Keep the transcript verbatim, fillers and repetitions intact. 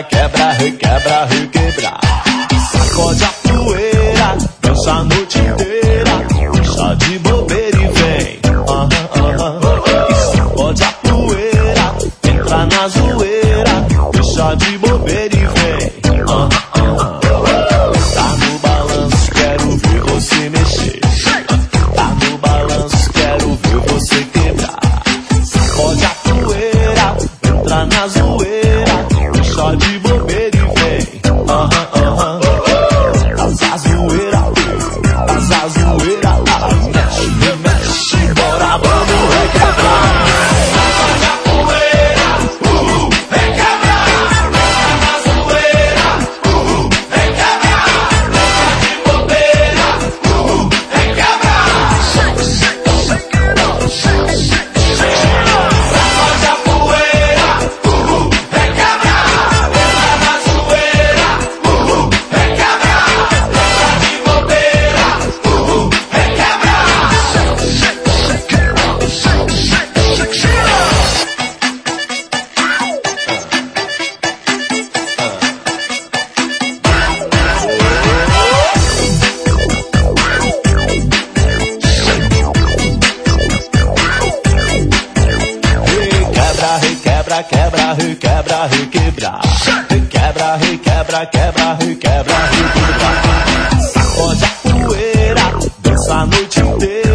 quebra, requebra, requebra. Sacode a poeira, dança a noite inteira. Deixa de bobeira e vem. Aham, aham. E sacode a poeira, entra na zoeira. Deixa de bobeira e vem. Aham, aham. Tá no balanço, quero ver você mexer. Tá no balanço, quero ver você quebrar. Sacode a poeira, entra na zoeira. Deixa de bobeira e vem. Aham, aham. Faz a zoeira, faz a zoeira. Mexe, mexe, bora, vamos requebrar. Sacode a poeira, uhul, requebrar. Entra na zoeira, uhul, requebrar. Deixa de bobeira, uhul, requebrar. Sacode a poeira, uhul, requebrar. Entra na zoeira, uhul, requebrar. Deixa de bobeira, uhul, requebrar. Requebra, quebra, requebra, requebra. Requebra, requebra, quebra, requebra, requebra. Sacode a poeira, dança a noite inteira.